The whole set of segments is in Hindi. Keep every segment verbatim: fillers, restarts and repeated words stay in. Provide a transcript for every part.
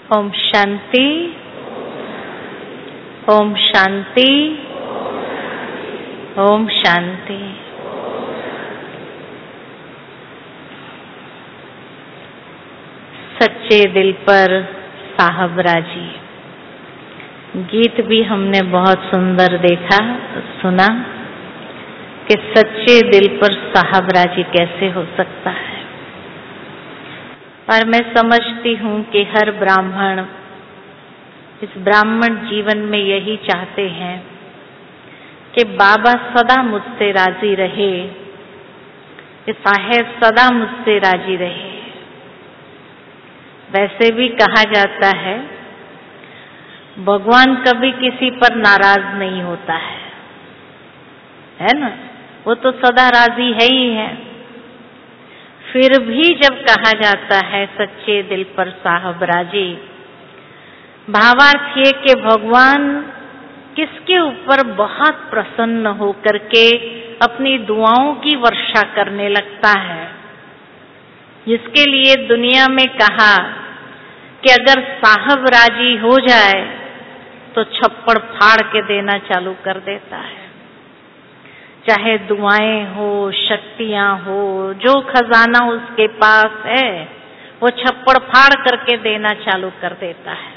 ओम शांति, ओम शांति, ओम शांति। सच्चे दिल पर साहब राजी। गीत भी हमने बहुत सुंदर देखा, सुना कि सच्चे दिल पर साहब राजी कैसे हो सकता है। और मैं समझती हूँ कि हर ब्राह्मण इस ब्राह्मण जीवन में यही चाहते हैं कि बाबा सदा मुझसे राजी रहे, कि साहेब सदा मुझसे राजी रहे। वैसे भी कहा जाता है भगवान कभी किसी पर नाराज नहीं होता है, है ना? वो तो सदा राजी है ही है। फिर भी जब कहा जाता है सच्चे दिल पर साहब राजी, भावार्थ ये कि भगवान किसके ऊपर बहुत प्रसन्न होकर के अपनी दुआओं की वर्षा करने लगता है, जिसके लिए दुनिया में कहा कि अगर साहब राजी हो जाए तो छप्पड़ फाड़ के देना चालू कर देता है। चाहे दुआएं हो, शक्तियां हो, जो खजाना उसके पास है वो छप्पड़ फाड़ करके देना चालू कर देता है।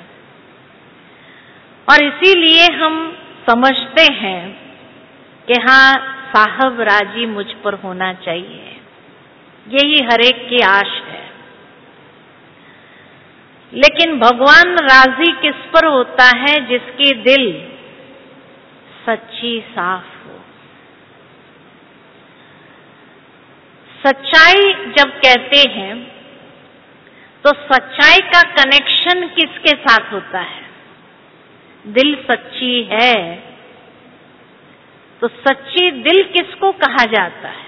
और इसीलिए हम समझते हैं कि हाँ, साहब राजी मुझ पर होना चाहिए, यही हरेक की आश है। लेकिन भगवान राजी किस पर होता है? जिसकी दिल सच्ची साफ हो। सच्चाई जब कहते हैं तो सच्चाई का कनेक्शन किसके साथ होता है? दिल सच्ची है तो सच्ची दिल किसको कहा जाता है?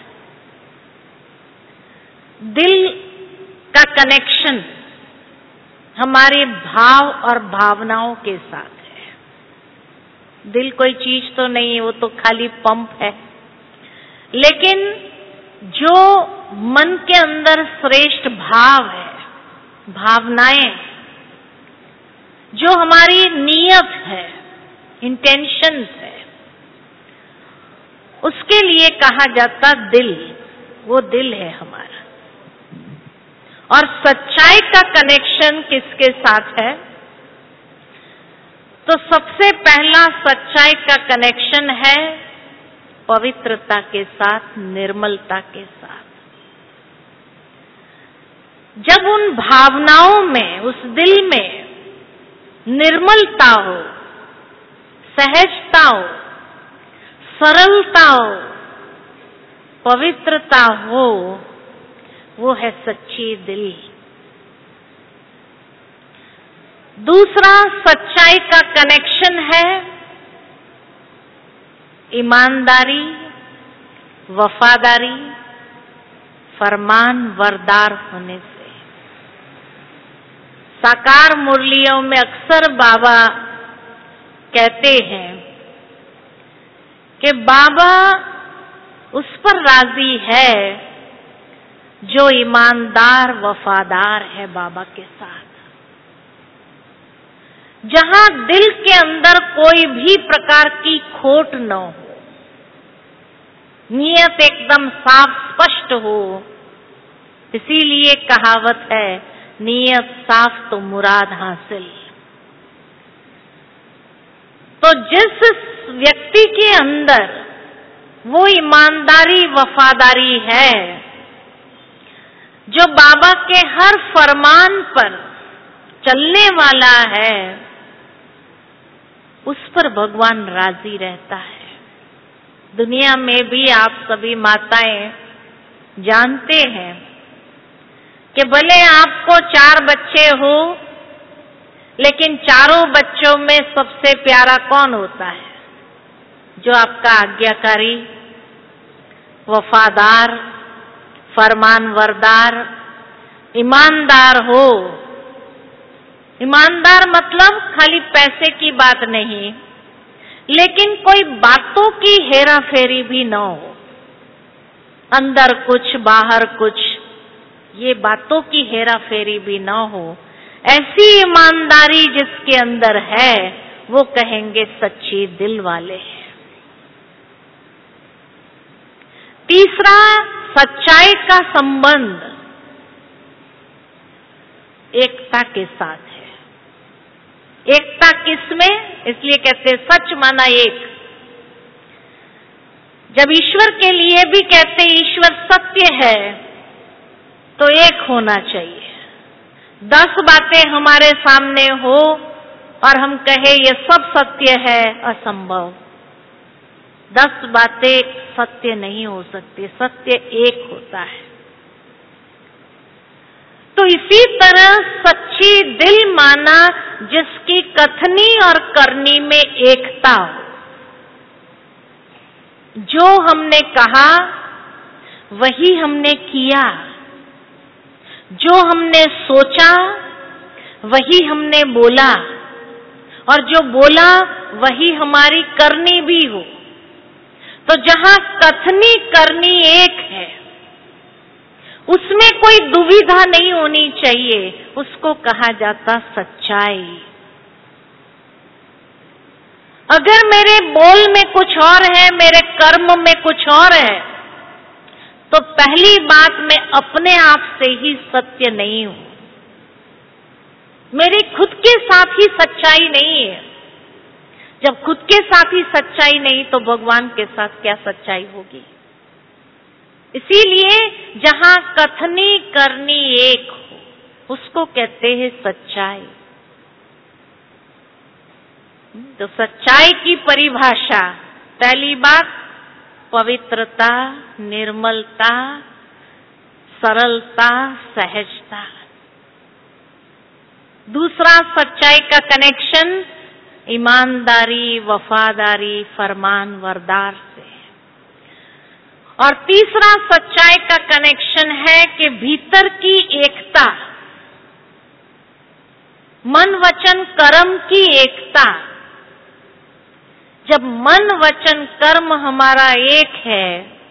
दिल का कनेक्शन हमारे भाव और भावनाओं के साथ है। दिल कोई चीज तो नहीं है, वो तो खाली पंप है। लेकिन जो मन के अंदर श्रेष्ठ भाव है, भावनाएं, जो हमारी नीयत है, इंटेंशंस है, उसके लिए कहा जाता दिल। वो दिल है हमारा। और सच्चाई का कनेक्शन किसके साथ है? तो सबसे पहला सच्चाई का कनेक्शन है पवित्रता के साथ, निर्मलता के साथ। जब उन भावनाओं में, उस दिल में निर्मलता हो, सहजता हो, सरलता हो, पवित्रता हो, वो है सच्ची दिल। दूसरा सच्चाई का कनेक्शन है ईमानदारी, वफादारी, फरमान बरदार होने से। साकार मुरलियों में अक्सर बाबा कहते हैं कि बाबा उस पर राजी है जो ईमानदार वफादार है बाबा के साथ। जहां दिल के अंदर कोई भी प्रकार की खोट न हो, नियत एकदम साफ स्पष्ट हो। इसीलिए कहावत है, नियत साफ तो मुराद हासिल। तो जिस व्यक्ति के अंदर वो ईमानदारी वफादारी है, जो बाबा के हर फरमान पर चलने वाला है, उस पर भगवान राजी रहता है। दुनिया में भी आप सभी माताएं जानते हैं कि भले आपको चार बच्चे हो, लेकिन चारों बच्चों में सबसे प्यारा कौन होता है? जो आपका आज्ञाकारी, वफादार, फरमानबरदार, ईमानदार हो। ईमानदार मतलब खाली पैसे की बात नहीं, लेकिन कोई बातों की हेरा फेरी भी न हो। अंदर कुछ बाहर कुछ, ये बातों की हेरा फेरी भी न हो। ऐसी ईमानदारी जिसके अंदर है वो कहेंगे सच्चे दिल वाले हैं। तीसरा, सच्चाई का संबंध एकता के साथ है। एकता किसमें? इसलिए कहते हैं सच माना एक। जब ईश्वर के लिए भी कहते ईश्वर सत्य है तो एक होना चाहिए। दस बातें हमारे सामने हो और हम कहे ये सब सत्य है, असंभव। दस बातें सत्य नहीं हो सकती, सत्य एक होता है। तो इसी तरह सच्ची दिल माना जिसकी कथनी और करनी में एकता हो। जो हमने कहा वही हमने किया, जो हमने सोचा वही हमने बोला, और जो बोला वही हमारी करनी भी हो। तो जहां कथनी करनी एक है उसमें कोई दुविधा नहीं होनी चाहिए, उसको कहा जाता सच्चाई। अगर मेरे बोल में कुछ और है, मेरे कर्म में कुछ और है, तो पहली बात मैं अपने आप से ही सत्य नहीं हूं, मेरे खुद के साथ ही सच्चाई नहीं है। जब खुद के साथ ही सच्चाई नहीं तो भगवान के साथ क्या सच्चाई होगी? इसीलिए जहां कथनी करनी एक हो उसको कहते हैं सच्चाई। तो सच्चाई की परिभाषा, पहली बात पवित्रता, निर्मलता, सरलता, सहजता। दूसरा, सच्चाई का कनेक्शन ईमानदारी, वफादारी, फरमान बरदार से। और तीसरा, सच्चाई का कनेक्शन है कि भीतर की एकता, मन वचन कर्म की एकता। जब मन वचन कर्म हमारा एक है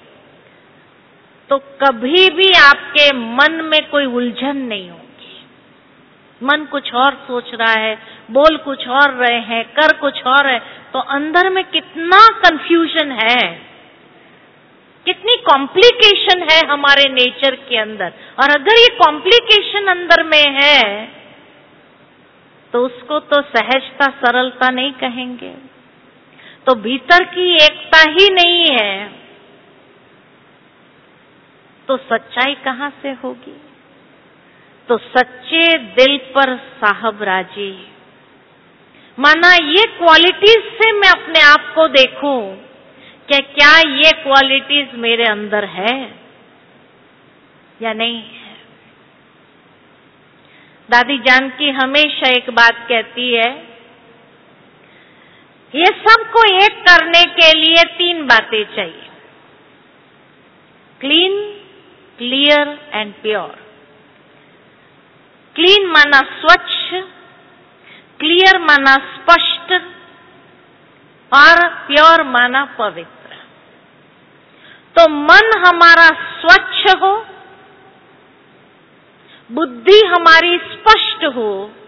तो कभी भी आपके मन में कोई उलझन नहीं होगी। मन कुछ और सोच रहा है, बोल कुछ और रहे हैं, कर कुछ और है, तो अंदर में कितना कंफ्यूजन है, कितनी कॉम्प्लिकेशन है हमारे नेचर के अंदर। और अगर ये कॉम्प्लिकेशन अंदर में है तो उसको तो सहजता, सरलता नहीं कहेंगे। तो भीतर की एकता ही नहीं है तो सच्चाई कहां से होगी? तो सच्चे दिल पर साहब राजी, माना ये क्वालिटीज से मैं अपने आप को देखूं कि क्या ये क्वालिटीज मेरे अंदर है या नहीं है। दादी जानकी हमेशा एक बात कहती है, ये सबको एक करने के लिए तीन बातें चाहिए, clean, clear and pure. Clean माना स्वच्छ, क्लियर माना स्पष्ट, और प्योर माना पवित्र। तो मन हमारा स्वच्छ हो, बुद्धि हमारी स्पष्ट हो,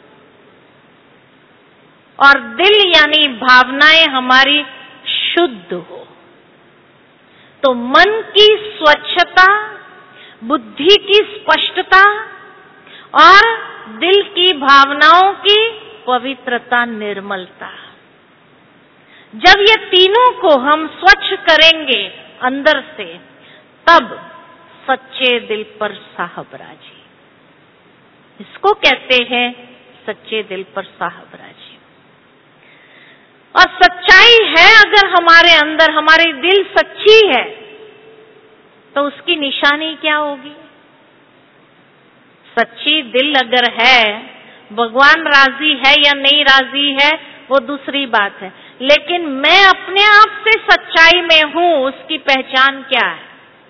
और दिल यानी भावनाएं हमारी शुद्ध हो। तो मन की स्वच्छता, बुद्धि की स्पष्टता और दिल की भावनाओं की पवित्रता, निर्मलता, जब ये तीनों को हम स्वच्छ करेंगे अंदर से, तब सच्चे दिल पर साहब राजी। इसको कहते हैं सच्चे दिल पर साहब राजी। और सच्चाई है अगर हमारे अंदर, हमारी दिल सच्ची है, तो उसकी निशानी क्या होगी? सच्ची दिल अगर है, भगवान राजी है या नहीं राजी है वो दूसरी बात है, लेकिन मैं अपने आप से सच्चाई में हूं, उसकी पहचान क्या है?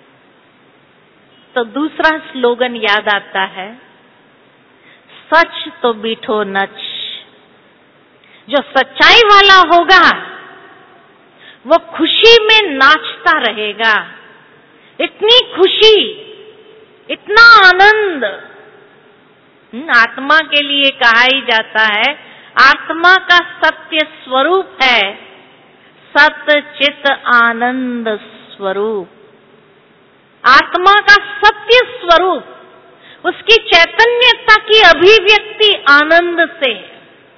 तो दूसरा स्लोगन याद आता है, सच तो बीठो नच। जो सच्चाई वाला होगा वो खुशी में नाचता रहेगा। इतनी खुशी, इतना आनंद, आत्मा के लिए कहा ही जाता है, आत्मा का सत्य स्वरूप है सत्य चित आनंद स्वरूप। आत्मा का सत्य स्वरूप, उसकी चैतन्यता की अभिव्यक्ति आनंद से है।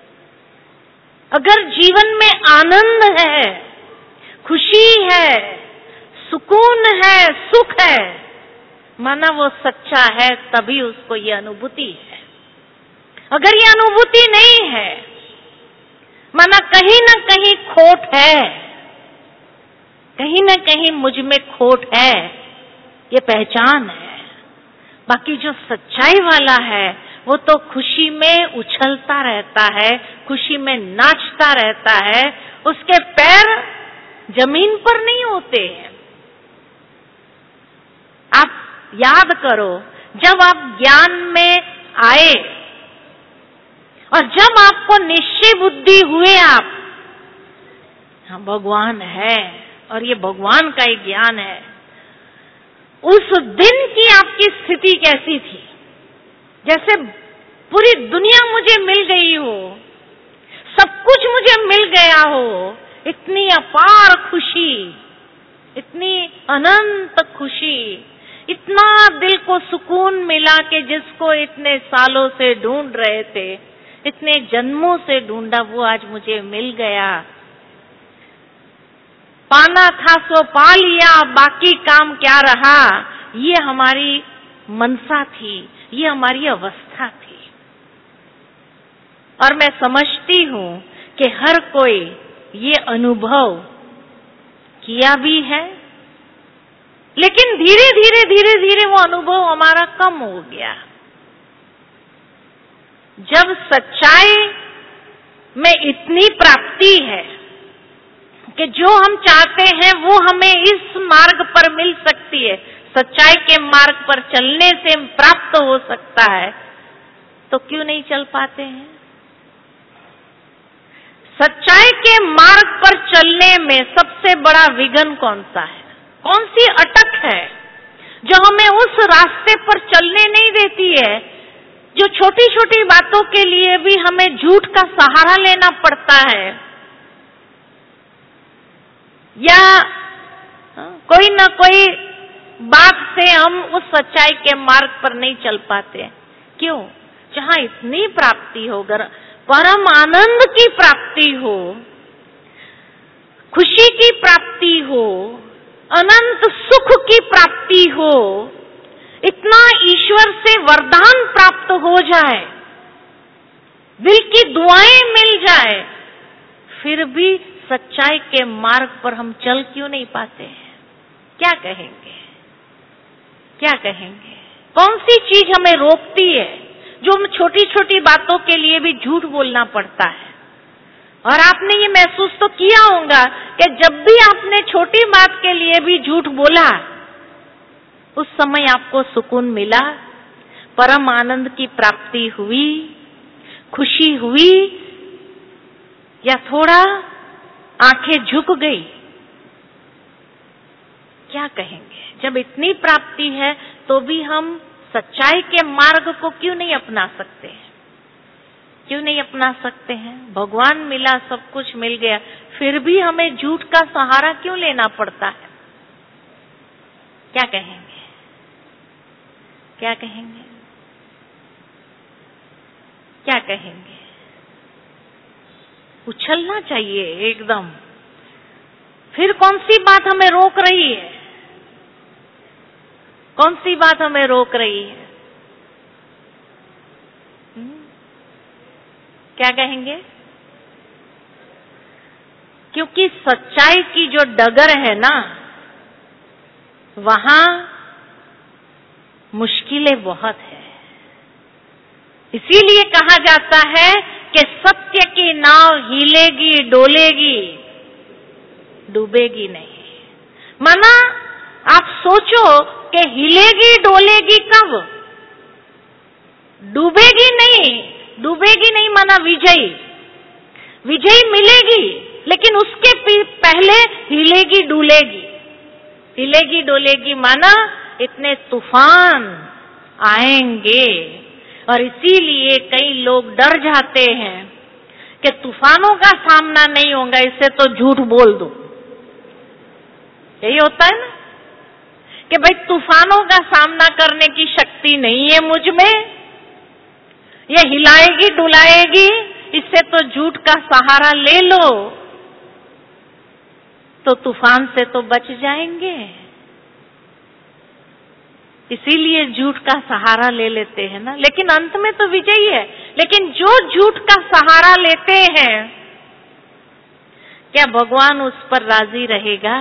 अगर जीवन में आनंद है, खुशी है, सुकून है, सुख है, माना वो सच्चा है, तभी उसको ये अनुभूति है। अगर ये अनुभूति नहीं है, माना कहीं ना कहीं खोट है, कहीं ना कहीं मुझ में खोट है, ये पहचान है। बाकी जो सच्चाई वाला है वो तो खुशी में उछलता रहता है, खुशी में नाचता रहता है, उसके पैर जमीन पर नहीं होते हैं। आप याद करो, जब आप ज्ञान में आए और जब आपको निश्चय बुद्धि हुए, आप हाँ भगवान है और ये भगवान का ही ज्ञान है, उस दिन की आपकी स्थिति कैसी थी? जैसे पूरी दुनिया मुझे मिल गई हो, सब कुछ मुझे मिल गया हो, इतनी अपार खुशी, इतनी अनंत खुशी, इतना दिल को सुकून मिला कि जिसको इतने सालों से ढूंढ रहे थे, इतने जन्मों से ढूंढा, वो आज मुझे मिल गया। पाना था सो पा लिया, बाकी काम क्या रहा, ये हमारी मनसा थी, ये हमारी अवस्था थी। और मैं समझती हूँ कि हर कोई ये अनुभव किया भी है, लेकिन धीरे धीरे धीरे धीरे वो अनुभव हमारा कम हो गया। जब सच्चाई में इतनी प्राप्ति है कि जो हम चाहते हैं वो हमें इस मार्ग पर मिल सकती है, सच्चाई के मार्ग पर चलने से प्राप्त हो सकता है, तो क्यों नहीं चल पाते हैं? सच्चाई के मार्ग पर चलने में सबसे बड़ा विघ्न कौन सा है? कौन सी अटक है जो हमें उस रास्ते पर चलने नहीं देती है? जो छोटी छोटी बातों के लिए भी हमें झूठ का सहारा लेना पड़ता है, या कोई न कोई बात से हम उस सच्चाई के मार्ग पर नहीं चल पाते। क्यों? जहां इतनी प्राप्ति हो, परम आनंद की प्राप्ति हो, खुशी की प्राप्ति हो, अनंत सुख की प्राप्ति हो, इतना ईश्वर से वरदान प्राप्त हो जाए, दिल की दुआएं मिल जाए, फिर भी सच्चाई के मार्ग पर हम चल क्यों नहीं पाते हैं? क्या कहेंगे? क्या कहेंगे? कौन सी चीज हमें रोकती है जो हम छोटी छोटी बातों के लिए भी झूठ बोलना पड़ता है? और आपने ये महसूस तो किया होगा कि जब भी आपने छोटी बात के लिए भी झूठ बोला, उस समय आपको सुकून मिला, परम आनंद की प्राप्ति हुई, खुशी हुई, या थोड़ा आंखें झुक गई? क्या कहेंगे? जब इतनी प्राप्ति है तो भी हम सच्चाई के मार्ग को क्यों नहीं अपना सकते हैं? क्यों नहीं अपना सकते हैं? भगवान मिला, सब कुछ मिल गया, फिर भी हमें झूठ का सहारा क्यों लेना पड़ता है? क्या कहेंगे? क्या कहेंगे? क्या कहेंगे? उछलना चाहिए एकदम। फिर कौन सी बात हमें रोक रही है? कौन सी बात हमें रोक रही है? हुँ? क्या कहेंगे? क्योंकि सच्चाई की जो डगर है ना, वहां मुश्किलें बहुत है। इसीलिए कहा जाता है कि सत्य की नाव हिलेगी डोलेगी, डूबेगी नहीं। माना आप सोचो कि हिलेगी डोलेगी कब? डूबेगी नहीं। डूबेगी नहीं माना विजयी विजयी मिलेगी, लेकिन उसके पहले हिलेगी डुलेगी। हिलेगी डोलेगी माना इतने तूफान आएंगे, और इसीलिए कई लोग डर जाते हैं कि तूफानों का सामना नहीं होगा, इससे तो झूठ बोल दो। यही होता है ना कि भाई तूफानों का सामना करने की शक्ति नहीं है मुझ में, ये हिलाएगी डुलाएगी, इससे तो झूठ का सहारा ले लो तो तूफान से तो बच जाएंगे। इसीलिए झूठ का सहारा ले लेते हैं ना, लेकिन अंत में तो विजयी है। लेकिन जो झूठ का सहारा लेते हैं, क्या भगवान उस पर राजी रहेगा?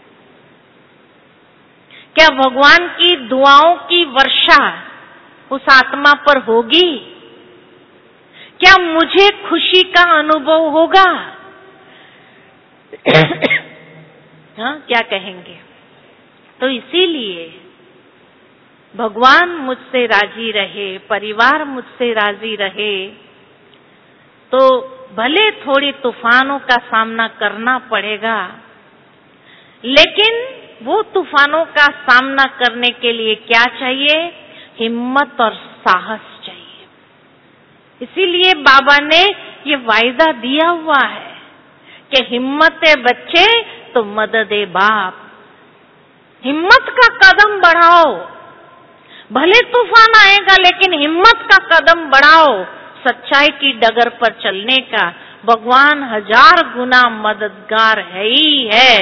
क्या भगवान की दुआओं की वर्षा उस आत्मा पर होगी? क्या मुझे खुशी का अनुभव होगा? हाँ, क्या कहेंगे? तो इसीलिए भगवान मुझसे राजी रहे, परिवार मुझसे राजी रहे, तो भले थोड़ी तूफानों का सामना करना पड़ेगा, लेकिन वो तूफानों का सामना करने के लिए क्या चाहिए? हिम्मत और साहस चाहिए। इसीलिए बाबा ने ये वायदा दिया हुआ है कि हिम्मत है बच्चे तो मदद है बाप। हिम्मत का कदम बढ़ाओ, भले तूफान आएगा लेकिन हिम्मत का कदम बढ़ाओ, सच्चाई की डगर पर चलने का। भगवान हजार गुना मददगार है ही है,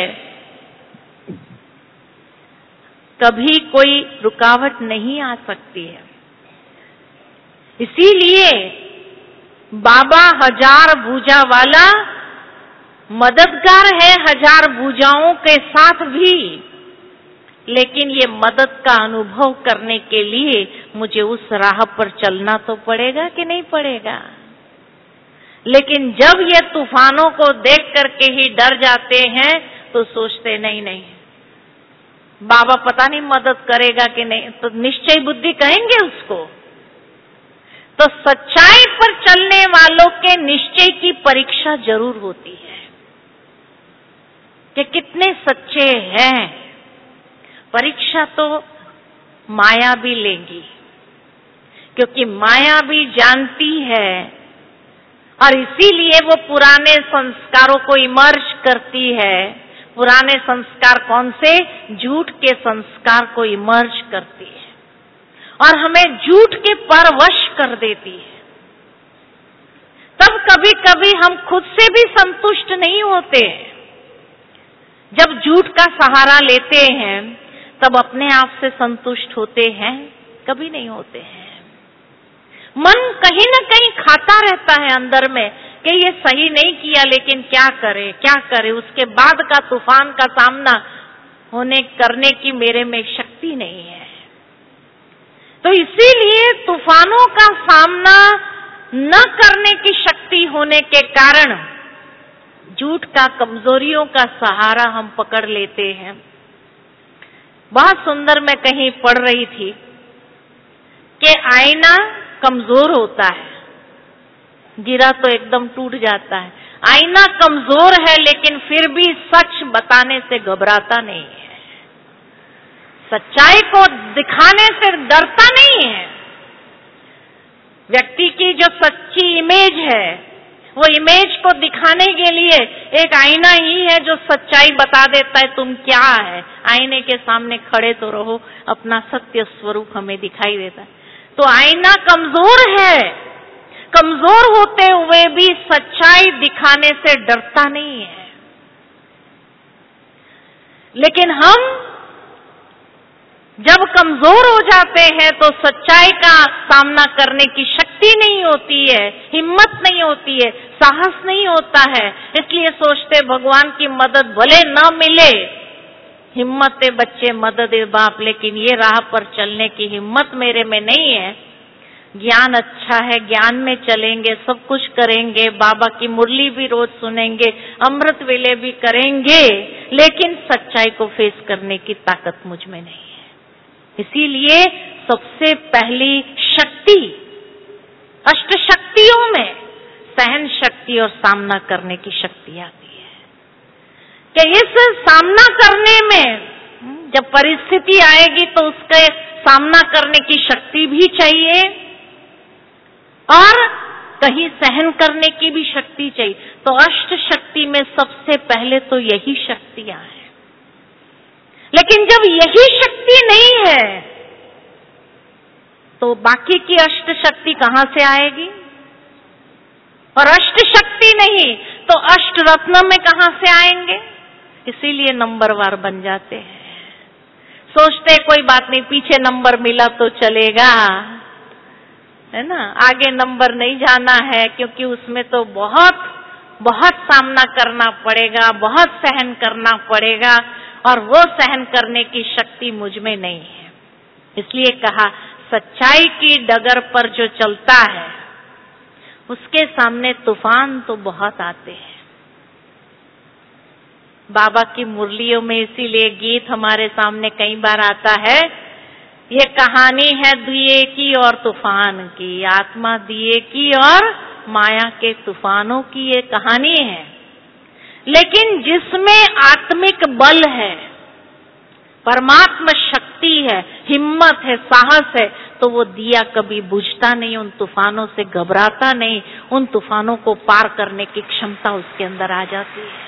कभी कोई रुकावट नहीं आ सकती है। इसीलिए बाबा हजार भुजा वाला मददगार है, हजार भुजाओं के साथ भी, लेकिन ये मदद का अनुभव करने के लिए मुझे उस राह पर चलना तो पड़ेगा कि नहीं पड़ेगा? लेकिन जब ये तूफानों को देख करके ही डर जाते हैं तो सोचते नहीं नहीं बाबा पता नहीं मदद करेगा कि नहीं, तो निश्चय बुद्धि कहेंगे उसको। तो सच्चाई पर चलने वालों के निश्चय की परीक्षा जरूर होती है कि कितने सच्चे हैं। परीक्षा तो माया भी लेंगी, क्योंकि माया भी जानती है और इसीलिए वो पुराने संस्कारों को इमर्ज करती है। पुराने संस्कार कौन से? झूठ के संस्कार को इमर्ज करती है और हमें झूठ के परवश कर देती है। तब कभी कभी हम खुद से भी संतुष्ट नहीं होते। जब झूठ का सहारा लेते हैं तब अपने आप से संतुष्ट होते हैं? कभी नहीं होते हैं। मन कहीं न कहीं खाता रहता है अंदर में कि ये सही नहीं किया, लेकिन क्या करे क्या करे, उसके बाद का तूफान का सामना होने करने की मेरे में शक्ति नहीं है। तो इसीलिए तूफानों का सामना न करने की शक्ति होने के कारण झूठ का, कमजोरियों का सहारा हम पकड़ लेते हैं। बहुत सुंदर मैं कहीं पढ़ रही थी कि आईना कमजोर होता है, गिरा तो एकदम टूट जाता है। आईना कमजोर है लेकिन फिर भी सच बताने से घबराता नहीं है, सच्चाई को दिखाने से डरता नहीं है। व्यक्ति की जो सच्ची इमेज है, वो इमेज को दिखाने के लिए एक आईना ही है जो सच्चाई बता देता है तुम क्या है। आईने के सामने खड़े तो रहो, अपना सत्य स्वरूप हमें दिखाई देता है। तो आईना कमजोर है, कमजोर होते हुए भी सच्चाई दिखाने से डरता नहीं है। लेकिन हम जब कमजोर हो जाते हैं तो सच्चाई का सामना करने की शक्ति नहीं होती है, हिम्मत नहीं होती है, साहस नहीं होता है। इसलिए सोचते भगवान की मदद भले न मिले, हिम्मत है बच्चे मदद है बाप, लेकिन ये राह पर चलने की हिम्मत मेरे में नहीं है। ज्ञान अच्छा है, ज्ञान में चलेंगे, सब कुछ करेंगे, बाबा की मुरली भी रोज सुनेंगे, अमृत वेले भी करेंगे, लेकिन सच्चाई को फेस करने की ताकत मुझ में नहीं है। इसीलिए सबसे पहली शक्ति, अष्ट शक्तियों में सहन शक्ति और सामना करने की शक्ति आती है कि इस सामना करने में जब परिस्थिति आएगी तो उसके सामना करने की शक्ति भी चाहिए और कहीं सहन करने की भी शक्ति चाहिए। तो अष्ट शक्ति में सबसे पहले तो यही शक्तियां हैं। लेकिन जब यही शक्ति नहीं है तो बाकी की अष्ट शक्ति कहां से आएगी? और अष्ट शक्ति नहीं तो अष्ट रत्न में कहां से आएंगे? इसीलिए नंबरवार बन जाते हैं। सोचते कोई बात नहीं, पीछे नंबर मिला तो चलेगा, है ना, आगे नंबर नहीं जाना है, क्योंकि उसमें तो बहुत बहुत सामना करना पड़ेगा, बहुत सहन करना पड़ेगा, और वो सहन करने की शक्ति मुझ में नहीं है। इसलिए कहा सच्चाई की डगर पर जो चलता है उसके सामने तूफान तो बहुत आते हैं। बाबा की मुरलियों में इसीलिए गीत हमारे सामने कई बार आता है, ये कहानी है दिए की और तूफान की, आत्मा दिए की और माया के तूफानों की ये कहानी है। लेकिन जिसमें आत्मिक बल है, परमात्मा शक्ति है, हिम्मत है, साहस है, तो वो दिया कभी बुझता नहीं, उन तूफानों से घबराता नहीं, उन तूफानों को पार करने की क्षमता उसके अंदर आ जाती है।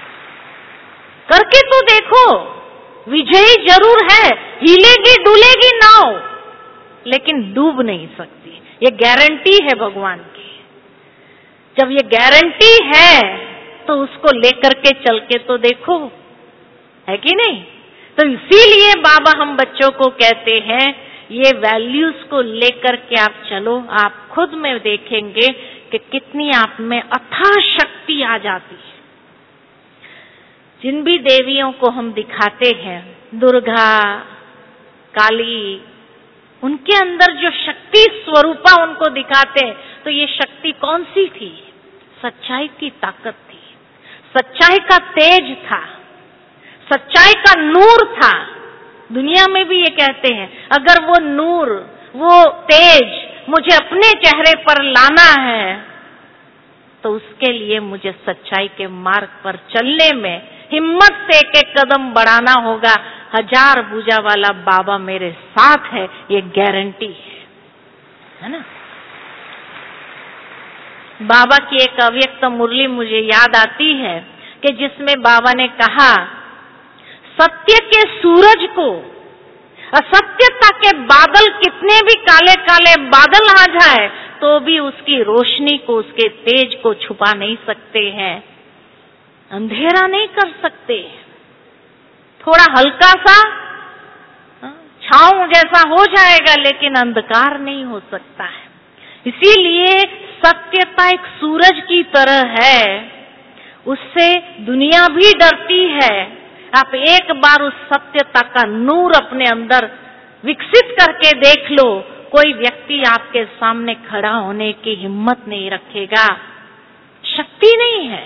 करके तो देखो, विजयी जरूर है, हिलेगी डुलेगी नाव, लेकिन डूब नहीं सकती। ये गारंटी है भगवान की। जब ये गारंटी है तो उसको लेकर के चल के तो देखो, है कि नहीं? तो इसीलिए बाबा हम बच्चों को कहते हैं ये वैल्यूज को लेकर के आप चलो, आप खुद में देखेंगे कि कितनी आप में अथाह शक्ति आ जाती है। जिन भी देवियों को हम दिखाते हैं, दुर्गा, काली, उनके अंदर जो शक्ति स्वरूपा उनको दिखाते हैं, तो ये शक्ति कौन सी थी? सच्चाई की ताकत थी, सच्चाई का तेज था, सच्चाई का नूर था। दुनिया में भी ये कहते हैं, अगर वो नूर, वो तेज मुझे अपने चेहरे पर लाना है तो उसके लिए मुझे सच्चाई के मार्ग पर चलने में हिम्मत से एक एक कदम बढ़ाना होगा। हजार भुजा वाला बाबा मेरे साथ है, ये गारंटी है, है ना। बाबा की एक अव्यक्त मुरली मुझे याद आती है कि जिसमें बाबा ने कहा, सत्य के सूरज को असत्यता के बादल, कितने भी काले काले बादल आ जाए तो भी उसकी रोशनी को, उसके तेज को छुपा नहीं सकते हैं, अंधेरा नहीं कर सकते। थोड़ा हल्का सा छांव जैसा हो जाएगा लेकिन अंधकार नहीं हो सकता है। इसीलिए सत्यता एक सूरज की तरह है, उससे दुनिया भी डरती है। आप एक बार उस सत्यता का नूर अपने अंदर विकसित करके देख लो, कोई व्यक्ति आपके सामने खड़ा होने की हिम्मत नहीं रखेगा, शक्ति नहीं है।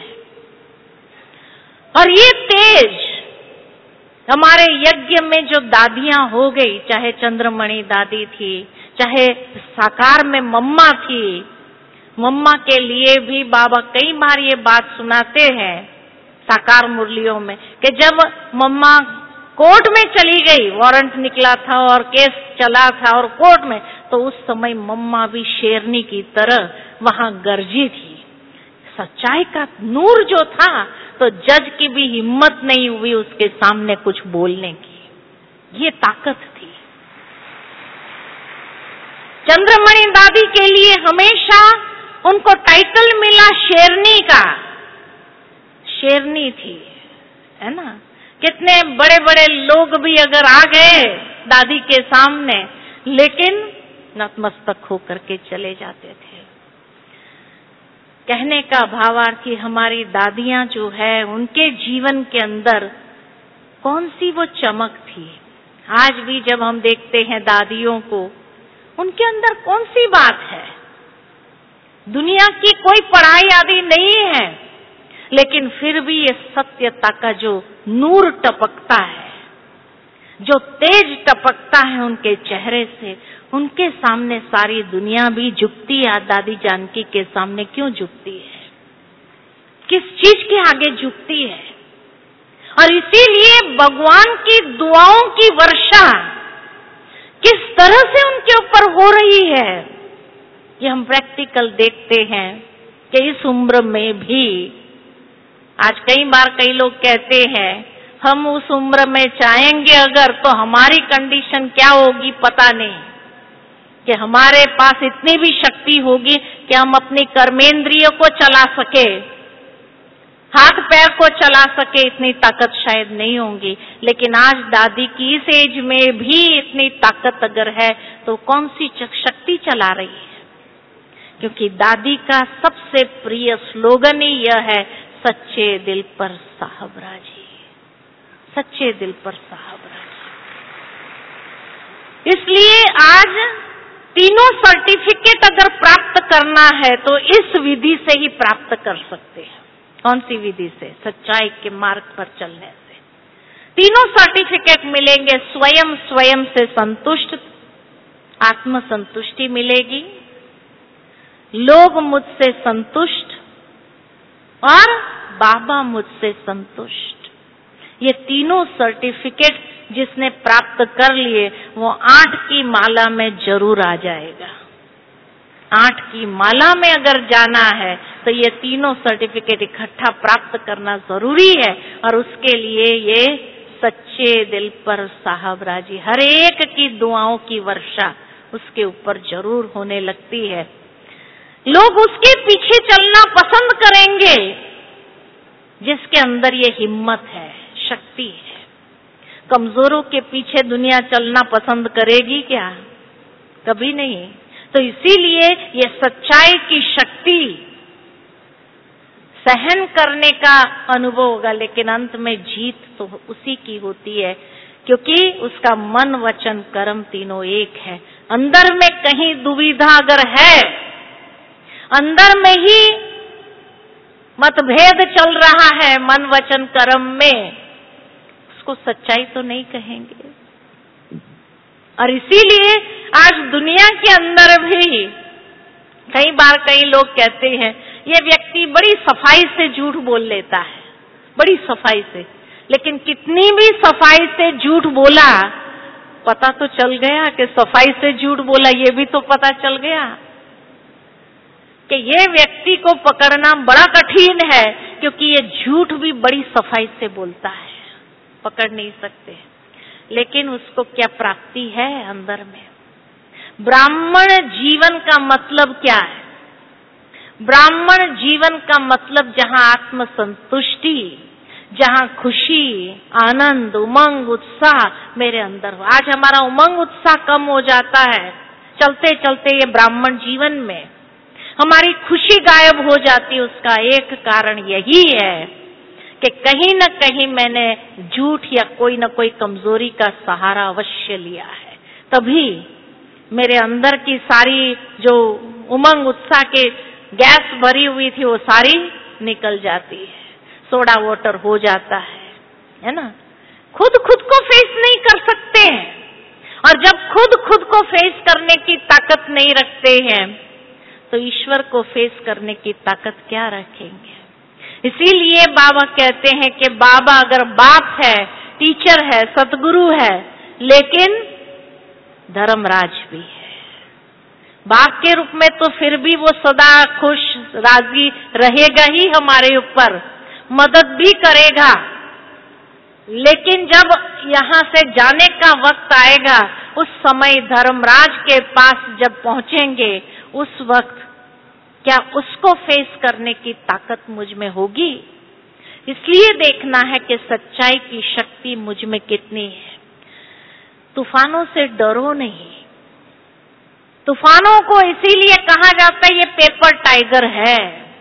और ये तेज हमारे यज्ञ में जो दादियां हो गई, चाहे चंद्रमणि दादी थी, चाहे साकार में मम्मा थी, मम्मा के लिए भी बाबा कई बार ये बात सुनाते हैं साकार मुरलियों में कि जब मम्मा कोर्ट में चली गई, वारंट निकला था और केस चला था और कोर्ट में, तो उस समय मम्मा भी शेरनी की तरह वहां गरजी थी। सच्चाई का नूर जो था, तो जज की भी हिम्मत नहीं हुई उसके सामने कुछ बोलने की, ये ताकत थी। चंद्रमणि दादी के लिए हमेशा उनको टाइटल मिला शेरनी का, शेरनी थी, है ना। कितने बड़े बड़े लोग भी अगर आ गए दादी के सामने, लेकिन नतमस्तक होकर के चले जाते थे। कहने का भावार्थ हमारी दादियां जो है, उनके जीवन के अंदर कौन सी वो चमक थी। आज भी जब हम देखते हैं दादियों को, उनके अंदर कौन सी बात है। दुनिया की कोई पढ़ाई आदि नहीं है, लेकिन फिर भी ये सत्यता का जो नूर टपकता है, जो तेज टपकता है उनके चेहरे से, उनके सामने सारी दुनिया भी झुकती है। दादी जानकी के सामने क्यों झुकती है? किस चीज के आगे झुकती है? और इसीलिए भगवान की दुआओं की वर्षा किस तरह से उनके ऊपर हो रही है, ये हम प्रैक्टिकल देखते हैं कि इस उम्र में भी आज कई बार कई लोग कहते हैं हम उस उम्र में चाहेंगे अगर तो हमारी कंडीशन क्या होगी पता नहीं, कि हमारे पास इतनी भी शक्ति होगी कि हम अपनी कर्मेंद्रियों को चला सके, हाथ पैर को चला सके, इतनी ताकत शायद नहीं होगी। लेकिन आज दादी की इस एज में भी इतनी ताकत अगर है तो कौन सी शक्ति चला रही है? क्योंकि दादी का सबसे प्रिय स्लोगन ही यह है, सच्चे दिल पर साहब राजी, सच्चे दिल पर साहब राजी। इसलिए आज तीनों सर्टिफिकेट अगर प्राप्त करना है तो इस विधि से ही प्राप्त कर सकते हैं। कौन सी विधि से? सच्चाई के मार्ग पर चलने से तीनों सर्टिफिकेट मिलेंगे। स्वयं स्वयं से संतुष्ट, आत्म संतुष्टि मिलेगी, लोग मुझसे संतुष्ट और बाबा मुझसे संतुष्ट। ये तीनों सर्टिफिकेट जिसने प्राप्त कर लिए वो आठ की माला में जरूर आ जाएगा। आठ की माला में अगर जाना है तो ये तीनों सर्टिफिकेट इकट्ठा प्राप्त करना जरूरी है। और उसके लिए ये सच्चे दिल पर साहब राजी, हर एक की दुआओं की वर्षा उसके ऊपर जरूर होने लगती है। लोग उसके पीछे चलना पसंद करेंगे जिसके अंदर ये हिम्मत है, शक्ति है। कमजोरों के पीछे दुनिया चलना पसंद करेगी क्या? कभी नहीं। तो इसीलिए ये सच्चाई की शक्ति सहन करने का अनुभव होगा, लेकिन अंत में जीत तो उसी की होती है, क्योंकि उसका मन वचन कर्म तीनों एक है। अंदर में कहीं दुविधा अगर है, अंदर में ही मतभेद चल रहा है मन वचन कर्म में, उसको सच्चाई तो नहीं कहेंगे। और इसीलिए आज दुनिया के अंदर भी कई बार कई लोग कहते हैं ये व्यक्ति बड़ी सफाई से झूठ बोल लेता है, बड़ी सफाई से। लेकिन कितनी भी सफाई से झूठ बोला, पता तो चल गया कि सफाई से झूठ बोला, ये भी तो पता चल गया कि ये व्यक्ति को पकड़ना बड़ा कठिन है, क्योंकि ये झूठ भी बड़ी सफाई से बोलता है, पकड़ नहीं सकते। लेकिन उसको क्या प्राप्ति है अंदर में? ब्राह्मण जीवन का मतलब क्या है? ब्राह्मण जीवन का मतलब जहाँ आत्म संतुष्टि, जहाँ खुशी, आनंद, उमंग, उत्साह मेरे अंदर हो। आज हमारा उमंग उत्साह कम हो जाता है चलते चलते ये ब्राह्मण जीवन में, हमारी खुशी गायब हो जाती है। उसका एक कारण यही है कि कहीं न कहीं मैंने झूठ या कोई न कोई कमजोरी का सहारा अवश्य लिया है, तभी मेरे अंदर की सारी जो उमंग उत्साह के गैस भरी हुई थी वो सारी निकल जाती है, सोडा वाटर हो जाता है, है ना। खुद खुद को फेस नहीं कर सकते हैं, और जब खुद खुद को फेस करने की ताकत नहीं रखते हैं तो ईश्वर को फेस करने की ताकत क्या रखेंगे? इसीलिए बाबा कहते हैं कि बाबा अगर बाप है, टीचर है, सतगुरु है, लेकिन धर्मराज भी है। बाप के रूप में तो फिर भी वो सदा खुश राजी रहेगा ही हमारे ऊपर, मदद भी करेगा। लेकिन जब यहाँ से जाने का वक्त आएगा, उस समय धर्मराज के पास जब पहुंचेंगे, उस वक्त क्या उसको फेस करने की ताकत मुझ में होगी? इसलिए देखना है कि सच्चाई की शक्ति मुझ में कितनी है। तूफानों से डरो नहीं। तूफानों को इसीलिए कहा जाता है ये पेपर टाइगर है,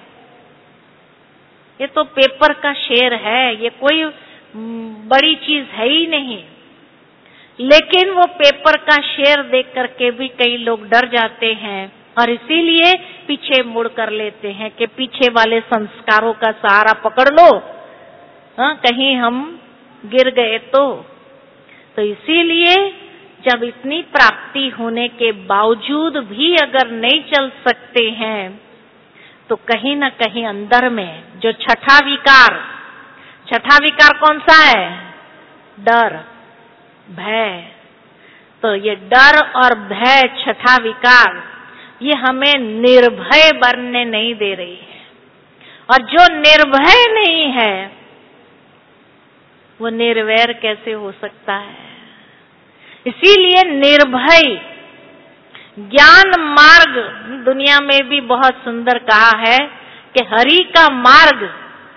ये तो पेपर का शेर है, ये कोई बड़ी चीज है ही नहीं। लेकिन वो पेपर का शेर देख करके भी कई लोग डर जाते हैं और इसीलिए पीछे मुड़ कर लेते हैं कि पीछे वाले संस्कारों का सहारा पकड़ लो, हाँ, कहीं हम गिर गए तो। तो इसीलिए जब इतनी प्राप्ति होने के बावजूद भी अगर नहीं चल सकते हैं तो कहीं ना कहीं अंदर में जो छठा विकार, छठा विकार कौन सा है? डर, भय। तो ये डर और भय, छठा विकार, ये हमें निर्भय बनने नहीं दे रही है। और जो निर्भय नहीं है वो निर्वैर कैसे हो सकता है? इसीलिए निर्भय ज्ञान मार्ग दुनिया में भी बहुत सुंदर कहा है कि हरि का मार्ग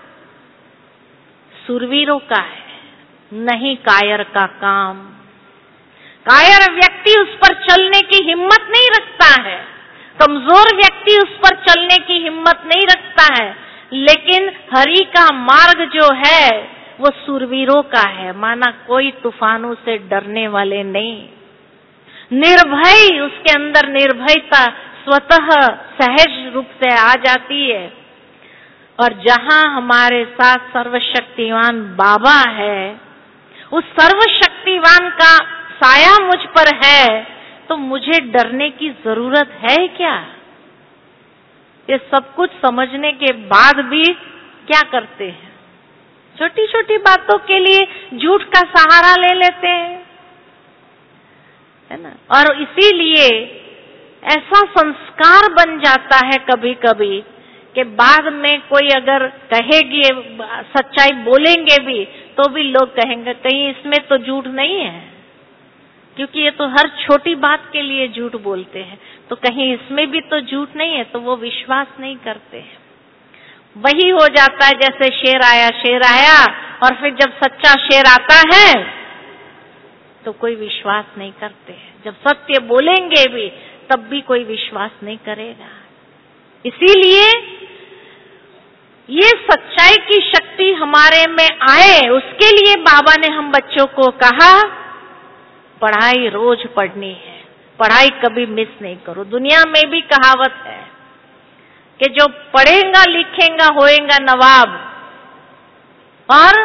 सुरवीरों का है, नहीं कायर का काम। कायर व्यक्ति उस पर चलने की हिम्मत नहीं रखता है, कमजोर व्यक्ति उस पर चलने की हिम्मत नहीं रखता है, लेकिन हरि का मार्ग जो है वो सुरवीरों का है। माना कोई तूफानों से डरने वाले नहीं, निर्भय, उसके अंदर निर्भयता स्वतः सहज रूप से आ जाती है। और जहां हमारे साथ सर्वशक्तिवान बाबा है, उस सर्वशक्तिवान का साया मुझ पर है, तो मुझे डरने की जरूरत है क्या? ये सब कुछ समझने के बाद भी क्या करते हैं? छोटी छोटी बातों के लिए झूठ का सहारा ले लेते हैं, है ना। और इसीलिए ऐसा संस्कार बन जाता है कभी कभी कि बाद में कोई अगर कहेगी, सच्चाई बोलेंगे भी, तो भी लोग कहेंगे कहीं इसमें तो झूठ नहीं है, क्योंकि ये तो हर छोटी बात के लिए झूठ बोलते हैं, तो कहीं इसमें भी तो झूठ नहीं है, तो वो विश्वास नहीं करते हैं। वही हो जाता है जैसे शेर आया शेर आया, और फिर जब सच्चा शेर आता है तो कोई विश्वास नहीं करते हैं। जब सत्य बोलेंगे भी तब भी कोई विश्वास नहीं करेगा। इसीलिए ये सच्चाई की शक्ति हमारे में आए, उसके लिए बाबा ने हम बच्चों को कहा पढ़ाई रोज पढ़नी है, पढ़ाई कभी मिस नहीं करो। दुनिया में भी कहावत है कि जो पढ़ेगा लिखेगा होएगा नवाब, और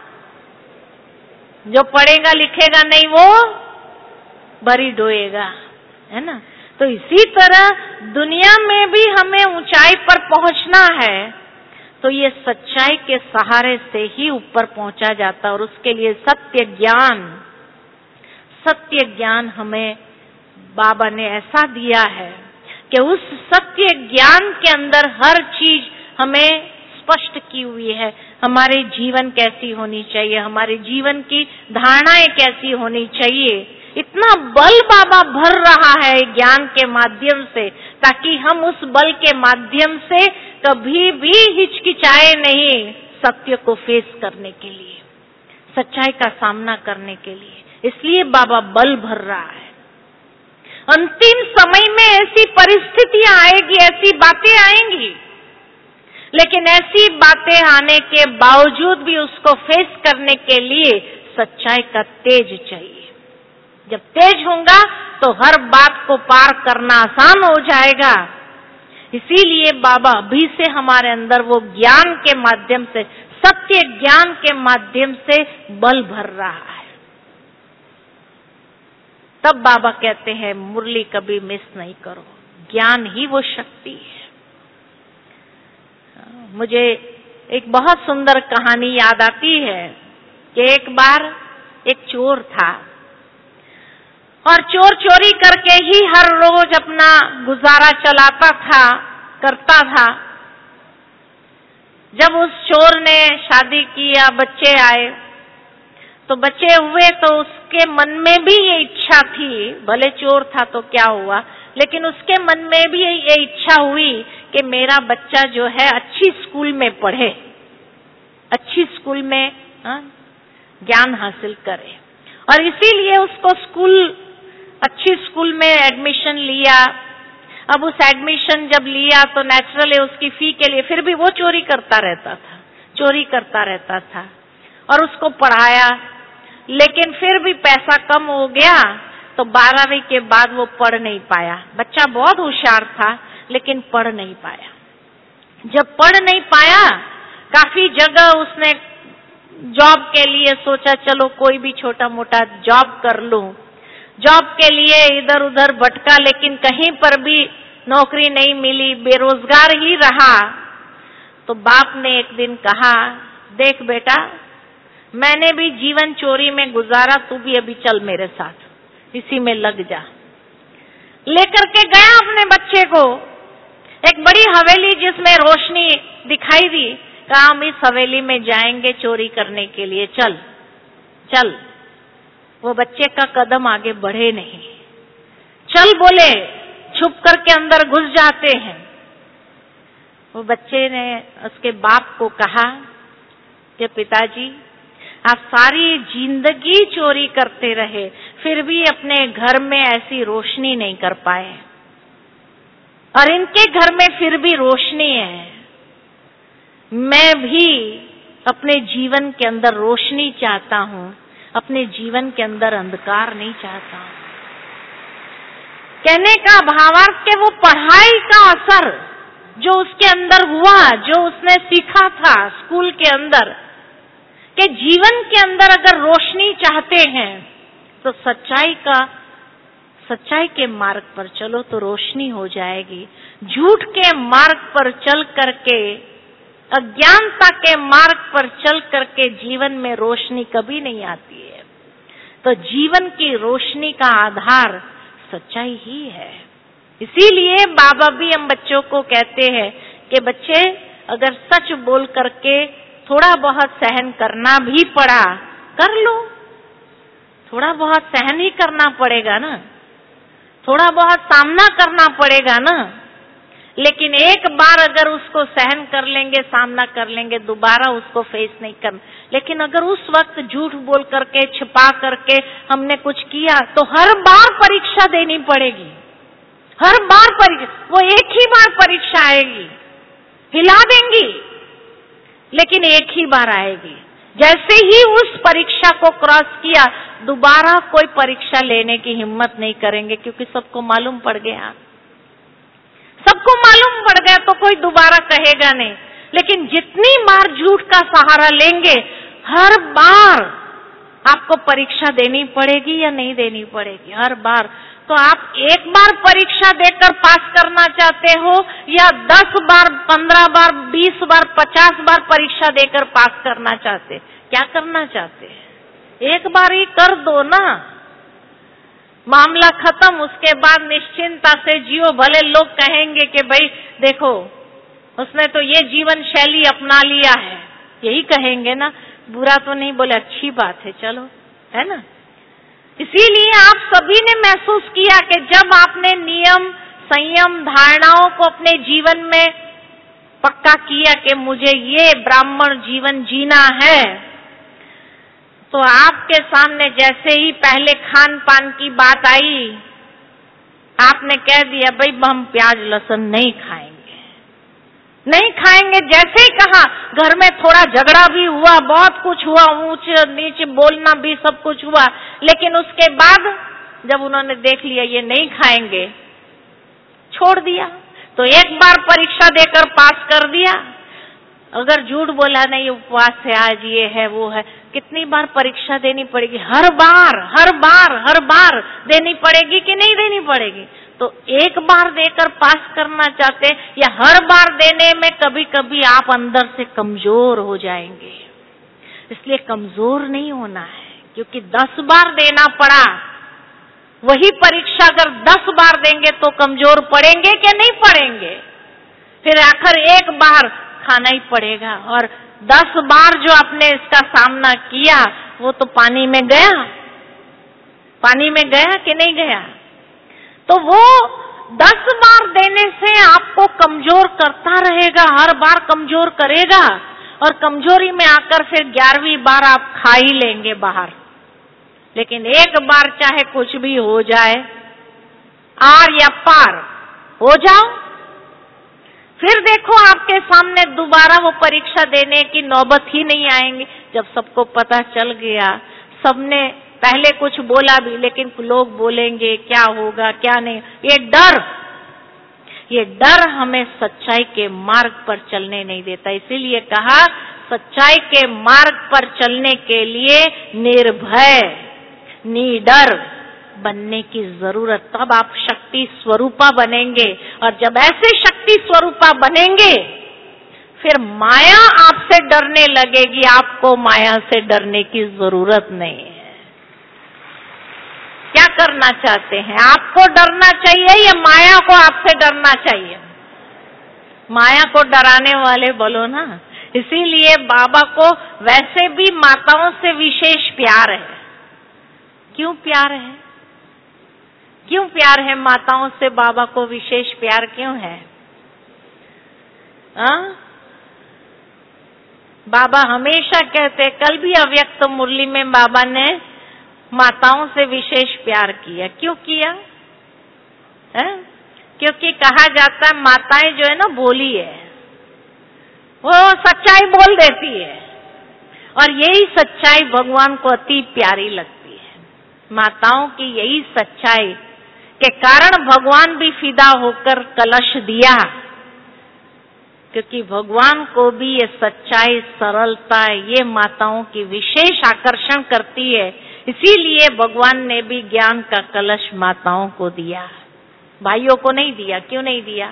जो पढ़ेगा लिखेगा नहीं वो बरी ढोएगा, है ना। तो इसी तरह दुनिया में भी हमें ऊंचाई पर पहुंचना है, तो ये सच्चाई के सहारे से ही ऊपर पहुंचा जाता है। और उसके लिए सत्य ज्ञान, सत्य ज्ञान हमें बाबा ने ऐसा दिया है कि उस सत्य ज्ञान के अंदर हर चीज हमें स्पष्ट की हुई है। हमारे जीवन कैसी होनी चाहिए, हमारे जीवन की धारणाएं कैसी होनी चाहिए, इतना बल बाबा भर रहा है ज्ञान के माध्यम से, ताकि हम उस बल के माध्यम से कभी भी हिचकिचाए नहीं सत्य को फेस करने के लिए, सच्चाई का सामना करने के लिए। इसलिए बाबा बल भर रहा है। अंतिम समय में ऐसी परिस्थितियां आएगी, ऐसी बातें आएंगी, लेकिन ऐसी बातें आने के बावजूद भी उसको फेस करने के लिए सच्चाई का तेज चाहिए। जब तेज होगा तो हर बात को पार करना आसान हो जाएगा। इसीलिए बाबा अभी से हमारे अंदर वो ज्ञान के माध्यम से, सत्य ज्ञान के माध्यम से बल भर रहा है। तब बाबा कहते हैं मुरली कभी मिस नहीं करो, ज्ञान ही वो शक्ति है। मुझे एक बहुत सुंदर कहानी याद आती है कि एक बार एक चोर था, और चोर चोरी करके ही हर रोज अपना गुजारा चलाता था, करता था। जब उस चोर ने शादी किया, बच्चे आए, तो बच्चे हुए तो उसके मन में भी ये इच्छा थी, भले चोर था तो क्या हुआ, लेकिन उसके मन में भी ये इच्छा हुई कि मेरा बच्चा जो है अच्छी स्कूल में पढ़े, अच्छी स्कूल में ज्ञान हासिल करे। और इसीलिए उसको स्कूल, अच्छी स्कूल में एडमिशन लिया। अब उस एडमिशन जब लिया तो नेचुरली उसकी फी के लिए फिर भी वो चोरी करता रहता था, चोरी करता रहता था, और उसको पढ़ाया, लेकिन फिर भी पैसा कम हो गया, तो बारहवीं के बाद वो पढ़ नहीं पाया। बच्चा बहुत होशियार था लेकिन पढ़ नहीं पाया। जब पढ़ नहीं पाया, काफी जगह उसने जॉब के लिए सोचा, चलो कोई भी छोटा मोटा जॉब कर लूं। जॉब के लिए इधर उधर भटका, लेकिन कहीं पर भी नौकरी नहीं मिली, बेरोजगार ही रहा। तो बाप ने एक दिन कहा, देख बेटा, मैंने भी जीवन चोरी में गुजारा, तू भी अभी चल मेरे साथ, इसी में लग जा। लेकर के गया अपने बच्चे को। एक बड़ी हवेली जिसमें रोशनी दिखाई दी, कहा हम इस हवेली में जाएंगे चोरी करने के लिए, चल चल। वो बच्चे का कदम आगे बढ़े नहीं, चल बोले, छुप करके अंदर घुस जाते हैं। वो बच्चे ने उसके बाप को कहा कि पिताजी, आप सारी जिंदगी चोरी करते रहे, फिर भी अपने घर में ऐसी रोशनी नहीं कर पाए, और इनके घर में फिर भी रोशनी है। मैं भी अपने जीवन के अंदर रोशनी चाहता हूं, अपने जीवन के अंदर अंधकार नहीं चाहता। कहने का भावार्थ के वो पढ़ाई का असर जो उसके अंदर हुआ, जो उसने सीखा था स्कूल के अंदर, कि जीवन के अंदर अगर रोशनी चाहते हैं तो सच्चाई का सच्चाई के मार्ग पर चलो तो रोशनी हो जाएगी। झूठ के मार्ग पर चल करके, अज्ञानता के मार्ग पर चल करके जीवन में रोशनी कभी नहीं आती है। तो जीवन की रोशनी का आधार सच्चाई ही है। इसीलिए बाबा भी हम बच्चों को कहते हैं कि बच्चे, अगर सच बोल करके थोड़ा बहुत सहन करना भी पड़ा, कर लो। थोड़ा बहुत सहन ही करना पड़ेगा ना, थोड़ा बहुत सामना करना पड़ेगा ना। लेकिन एक बार अगर उसको सहन कर लेंगे, सामना कर लेंगे, दोबारा उसको फेस नहीं करना। लेकिन अगर उस वक्त झूठ बोल करके, छिपा करके हमने कुछ किया, तो हर बार परीक्षा देनी पड़ेगी। हर बार परीक्षा, वो एक ही बार परीक्षा आएगी, हिला देंगी, लेकिन एक ही बार आएगी। जैसे ही उस परीक्षा को क्रॉस किया, दोबारा कोई परीक्षा लेने की हिम्मत नहीं करेंगे, क्योंकि सबको मालूम पड़ गया। सबको मालूम पड़ गया तो कोई दोबारा कहेगा नहीं। लेकिन जितनी बार झूठ का सहारा लेंगे, हर बार आपको परीक्षा देनी पड़ेगी या नहीं देनी पड़ेगी, हर बार। तो आप एक बार परीक्षा देकर पास करना चाहते हो, या दस बार, पंद्रह बार, बीस बार, पचास बार परीक्षा देकर पास करना चाहते? क्या करना चाहते हैं? एक बार ही कर दो ना, मामला खत्म। उसके बाद निश्चिंता से जियो। भले लोग कहेंगे कि भाई देखो, उसने तो ये जीवन शैली अपना लिया है, यही कहेंगे ना। बुरा तो नहीं बोले, अच्छी बात है, चलो, है ना। इसीलिए आप सभी ने महसूस किया कि जब आपने नियम, संयम, धारणाओं को अपने जीवन में पक्का किया कि मुझे ये ब्राह्मण जीवन जीना है, तो आपके सामने जैसे ही पहले खान पान की बात आई, आपने कह दिया भाई हम प्याज लहसुन नहीं खाएंगे, नहीं खाएंगे। जैसे ही कहा, घर में थोड़ा झगड़ा भी हुआ, बहुत कुछ हुआ, ऊंच नीच बोलना भी सब कुछ हुआ। लेकिन उसके बाद जब उन्होंने देख लिया ये नहीं खाएंगे, छोड़ दिया। तो एक बार परीक्षा देकर पास कर दिया। अगर झूठ बोला नहीं, उपवास है आज, ये है वो है, कितनी बार परीक्षा देनी पड़ेगी? हर बार हर बार हर बार देनी पड़ेगी कि नहीं देनी पड़ेगी? तो एक बार देकर पास करना चाहते, या हर बार देने में कभी कभी आप अंदर से कमजोर हो जाएंगे। इसलिए कमजोर नहीं होना है, क्योंकि दस बार देना पड़ा, वही परीक्षा अगर दस बार देंगे तो कमजोर पड़ेंगे कि नहीं पड़ेंगे? फिर आखिर एक बार खाना ही पड़ेगा। और दस बार जो आपने इसका सामना किया, वो तो पानी में गया, पानी में गया कि नहीं गया? तो वो दस बार देने से आपको कमजोर करता रहेगा, हर बार कमजोर करेगा, और कमजोरी में आकर फिर ग्यारहवीं बार आप खा ही लेंगे बाहर। लेकिन एक बार चाहे कुछ भी हो जाए, आर या पार हो जाओ, फिर देखो आपके सामने दोबारा वो परीक्षा देने की नौबत ही नहीं आएंगी। जब सबको पता चल गया, सबने पहले कुछ बोला भी, लेकिन लोग बोलेंगे क्या होगा क्या नहीं, ये डर ये डर हमें सच्चाई के मार्ग पर चलने नहीं देता। इसीलिए कहा, सच्चाई के मार्ग पर चलने के लिए निर्भय, निडर बनने की जरूरत। तब आप शक्ति स्वरूपा बनेंगे, और जब ऐसे शक्ति स्वरूपा बनेंगे, फिर माया आपसे डरने लगेगी। आपको माया से डरने की जरूरत नहीं है। क्या करना चाहते हैं? आपको डरना चाहिए या माया को आपसे डरना चाहिए? माया को डराने वाले बोलो ना। इसीलिए बाबा को वैसे भी माताओं से विशेष प्यार है। क्यों प्यार है? क्यों प्यार है माताओं से? बाबा को विशेष प्यार क्यों है? आ? बाबा हमेशा कहते, कल भी अव्यक्त मुरली में बाबा ने माताओं से विशेष प्यार किया। क्यों किया है? क्योंकि कहा जाता है माताएं जो है ना भोली है, वो सच्चाई बोल देती है, और यही सच्चाई भगवान को अति प्यारी लगती है। माताओं की यही सच्चाई के कारण भगवान भी फिदा होकर कलश दिया, क्योंकि भगवान को भी ये सच्चाई, सरलता, ये माताओं की विशेष आकर्षण करती है। इसीलिए भगवान ने भी ज्ञान का कलश माताओं को दिया, भाइयों को नहीं दिया। क्यों नहीं दिया?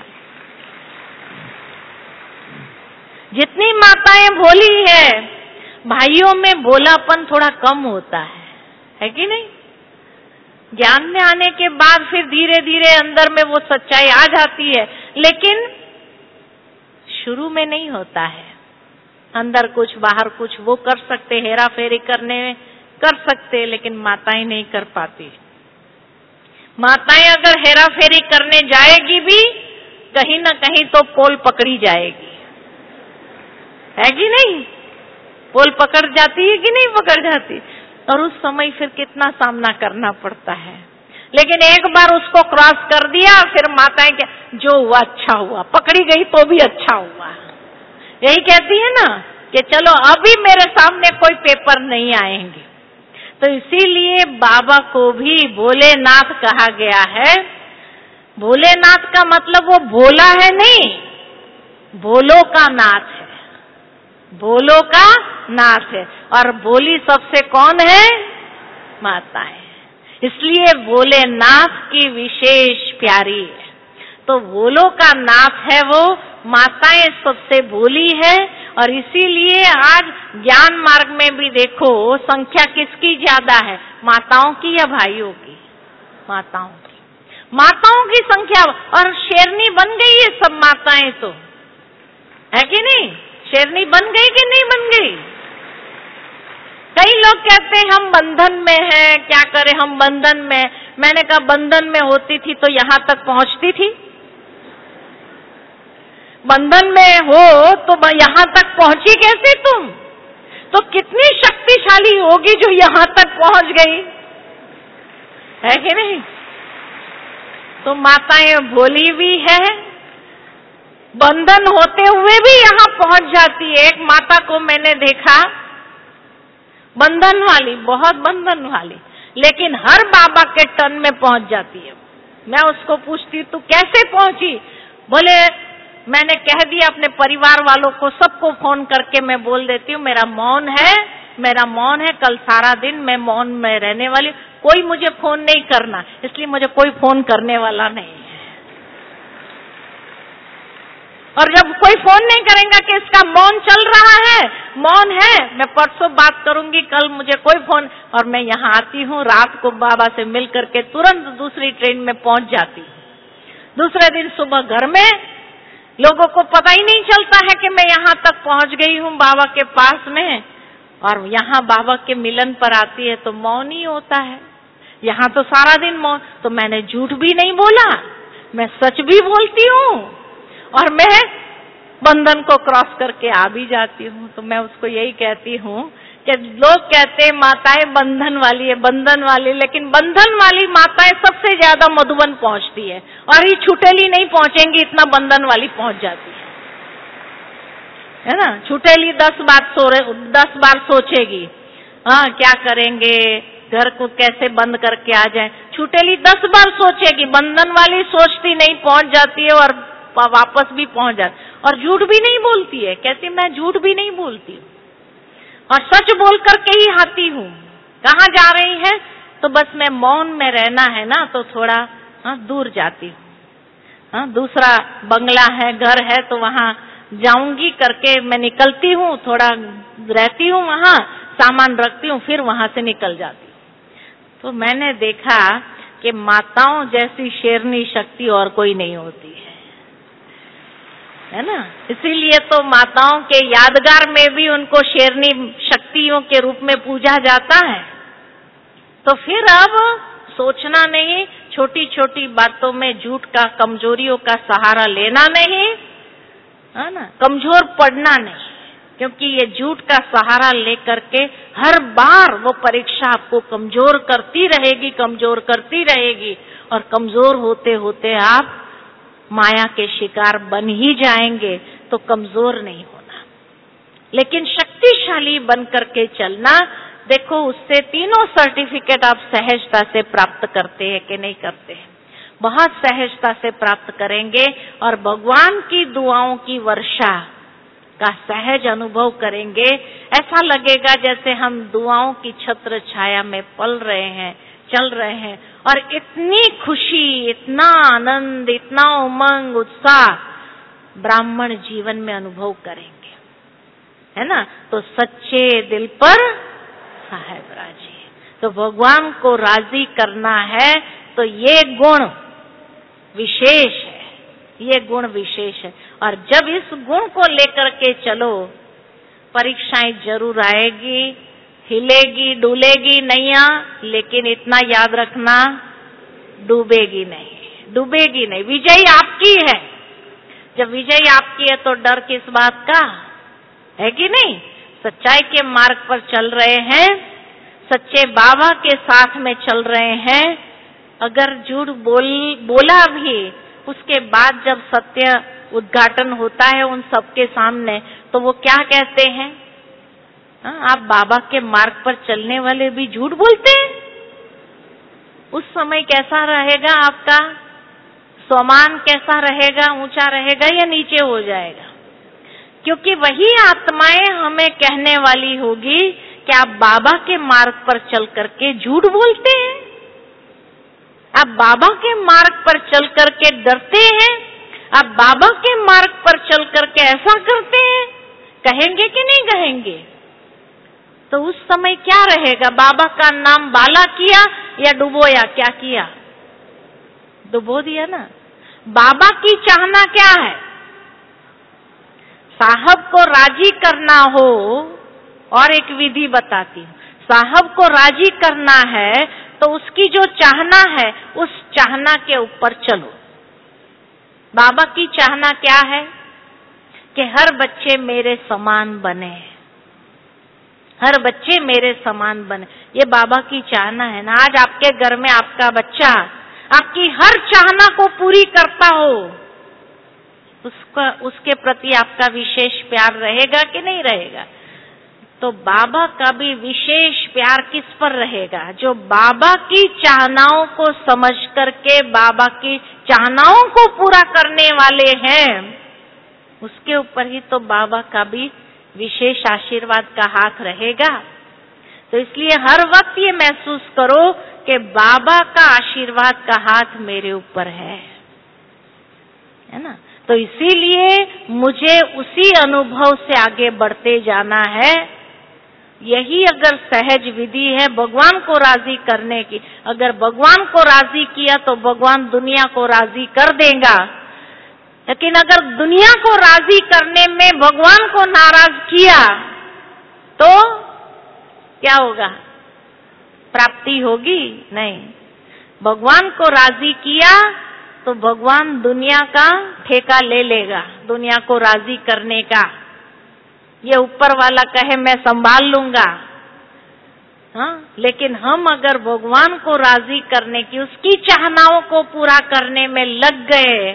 जितनी माताएं भोली है, भाइयों में भोलापन थोड़ा कम होता है, है कि नहीं? ज्ञान में आने के बाद फिर धीरे धीरे अंदर में वो सच्चाई आ जाती है, लेकिन शुरू में नहीं होता है। अंदर कुछ बाहर कुछ वो कर सकते, हेरा फेरी करने कर सकते, लेकिन माताएं नहीं कर पाती। माताएं अगर हेरा फेरी करने जाएगी भी, कहीं ना कहीं तो पोल पकड़ी जाएगी, है कि नहीं? पोल पकड़ जाती है कि नहीं पकड़ जाती? और उस समय फिर कितना सामना करना पड़ता है। लेकिन एक बार उसको क्रॉस कर दिया, फिर माताएं क्या, जो हुआ अच्छा हुआ, पकड़ी गई तो भी अच्छा हुआ। यही कहती है ना कि चलो अभी मेरे सामने कोई पेपर नहीं आएंगे। तो इसीलिए बाबा को भी भोलेनाथ कहा गया है। भोलेनाथ का मतलब वो भोला है नहीं, भोलों का नाथ है, भोलों का नाथ है। और भोली सबसे कौन है? माता है। इसलिए भोलेनाथ की विशेष प्यारी है। तो भोलों का नाथ है वो, माताएं सबसे भोली है। और इसीलिए आज ज्ञान मार्ग में भी देखो संख्या किसकी ज्यादा है, माताओं की या भाइयों की? माताओं की। माताओं की संख्या, और शेरनी बन गई है सब माताएं तो, है कि नहीं? शेरनी बन गई कि नहीं बन गई? कई लोग कहते हैं हम बंधन में हैं, क्या करें हम बंधन में। मैंने कहा बंधन में होती थी तो यहां तक पहुंचती थी? बंधन में हो तो यहां तक पहुंची कैसे तुम? तो कितनी शक्तिशाली होगी जो यहां तक पहुंच गई, है कि नहीं? तो माताएं भोली भी है, बंधन होते हुए भी यहां पहुंच जाती है। एक माता को मैंने देखा, बंधन वाली, बहुत बंधन वाली, लेकिन हर बाबा के टर्न में पहुंच जाती है। मैं उसको पूछती तू कैसे पहुंची? बोले मैंने कह दिया अपने परिवार वालों को, सबको फोन करके मैं बोल देती हूँ मेरा मौन है, मेरा मौन है, कल सारा दिन मैं मौन में रहने वाली, कोई मुझे फोन नहीं करना। इसलिए मुझे कोई फोन करने वाला नहीं है। और जब कोई फोन नहीं करेगा कि इसका मौन चल रहा है, मौन है, मैं परसों बात करूंगी, कल मुझे कोई फोन, और मैं यहाँ आती हूँ रात को बाबा से मिल करके तुरंत दूसरी ट्रेन में पहुंच जाती हूँ। दूसरे दिन सुबह घर में लोगों को पता ही नहीं चलता है कि मैं यहाँ तक पहुंच गई हूँ बाबा के पास में। और यहाँ बाबा के मिलन पर आती है तो मौन ही होता है। यहाँ तो सारा दिन मौन। तो मैंने झूठ भी नहीं बोला, मैं सच भी बोलती हूँ, और मैं बंधन को क्रॉस करके आ भी जाती हूँ। तो मैं उसको यही कहती हूँ कि लोग कहते हैं माताएं बंधन वाली है, बंधन वाली, लेकिन बंधन वाली माताएं सबसे ज्यादा मधुबन पहुंचती है, और ये छुटेली नहीं पहुंचेंगी, इतना बंधन वाली पहुंच जाती है, है ना? छुटेली दस बार सो दस बार सोचेगी, हाँ क्या करेंगे, घर को कैसे बंद करके आ जाए। छुटेली दस बार सोचेगी, बंधन वाली सोचती नहीं, पहुंच जाती है और वापस भी पहुंच जाती, और झूठ भी नहीं बोलती है। कहती मैं झूठ भी नहीं बोलती और सच बोल करके ही आती हूँ। कहाँ जा रही है? तो बस मैं मौन में रहना है ना, तो थोड़ा हाँ दूर जाती हूँ, हाँ दूसरा बंगला है, घर है, तो वहाँ जाऊंगी करके मैं निकलती हूँ, थोड़ा रहती हूँ वहाँ, सामान रखती हूँ, फिर वहाँ से निकल जाती हूँ। तो मैंने देखा कि माताओं जैसी शेरनी शक्ति और कोई नहीं होती है, है ना। इसीलिए तो माताओं के यादगार में भी उनको शेरनी शक्तियों के रूप में पूजा जाता है। तो फिर अब सोचना नहीं, छोटी छोटी बातों में झूठ का, कमजोरियों का सहारा लेना नहीं, है ना, कमजोर पड़ना नहीं, क्योंकि ये झूठ का सहारा लेकर के हर बार वो परीक्षा आपको कमजोर करती रहेगी, कमजोर करती रहेगी, और कमजोर होते होते आप माया के शिकार बन ही जाएंगे। तो कमजोर नहीं होना, लेकिन शक्तिशाली बन करके चलना। देखो, उससे तीनों सर्टिफिकेट आप सहजता से प्राप्त करते हैं कि नहीं करते हैं? बहुत सहजता से प्राप्त करेंगे और भगवान की दुआओं की वर्षा का सहज अनुभव करेंगे। ऐसा लगेगा जैसे हम दुआओं की छत्र छाया में पल रहे हैं, चल रहे हैं, और इतनी खुशी, इतना आनंद, इतना उमंग, उत्साह ब्राह्मण जीवन में अनुभव करेंगे, है ना। तो सच्चे दिल पर साहेब राजी। तो भगवान को राजी करना है तो ये गुण विशेष है, ये गुण विशेष है। और जब इस गुण को लेकर के चलो, परीक्षाएं जरूर आएगी, हिलेगी डुलेगी नैया, लेकिन इतना याद रखना, डूबेगी नहीं, डूबेगी नहीं। विजय आपकी है। जब विजय आपकी है तो डर किस बात का, है कि नहीं? सच्चाई के मार्ग पर चल रहे हैं, सच्चे बाबा के साथ में चल रहे हैं। अगर झूठ बोल बोला भी, उसके बाद जब सत्य उद्घाटन होता है उन सबके सामने, तो वो क्या कहते हैं? आ, आप बाबा के मार्ग पर चलने वाले भी झूठ बोलते हैं। उस समय कैसा रहेगा आपका स्वमान, कैसा रहेगा? ऊंचा रहेगा या नीचे हो जाएगा? क्योंकि वही आत्माएं हमें कहने वाली होगी कि आप बाबा के मार्ग पर चल करके झूठ बोलते हैं, आप बाबा के मार्ग पर चल करके डरते हैं, आप बाबा के मार्ग पर चल करके ऐसा करते हैं। कहेंगे कि नहीं कहेंगे? तो उस समय क्या रहेगा? बाबा का नाम बाला किया या डुबोया? क्या किया? डुबो दिया ना। बाबा की चाहना क्या है? साहब को राजी करना हो, और एक विधि बताती हूँ। साहब को राजी करना है तो उसकी जो चाहना है, उस चाहना के ऊपर चलो। बाबा की चाहना क्या है? कि हर बच्चे मेरे समान बने, हर बच्चे मेरे समान बने। ये बाबा की चाहना है ना। आज आपके घर में आपका बच्चा आपकी हर चाहना को पूरी करता हो, उसका उसके प्रति आपका विशेष प्यार रहेगा कि नहीं रहेगा? तो बाबा का भी विशेष प्यार किस पर रहेगा? जो बाबा की चाहनाओं को समझ करके बाबा की चाहनाओं को पूरा करने वाले हैं, उसके ऊपर ही तो बाबा का भी विशेष आशीर्वाद का हाथ रहेगा। तो इसलिए हर वक्त ये महसूस करो कि बाबा का आशीर्वाद का हाथ मेरे ऊपर है, है ना। तो इसीलिए मुझे उसी अनुभव से आगे बढ़ते जाना है। यही अगर सहज विधि है भगवान को राजी करने की। अगर भगवान को राजी किया तो भगवान दुनिया को राजी कर देगा, लेकिन अगर दुनिया को राजी करने में भगवान को नाराज किया तो क्या होगा? प्राप्ति होगी? नहीं। भगवान को राजी किया तो भगवान दुनिया का ठेका ले लेगा, दुनिया को राजी करने का। ये ऊपर वाला कहे मैं संभाल लूंगा, हाँ, लेकिन हम अगर भगवान को राजी करने की, उसकी चाहनाओं को पूरा करने में लग गए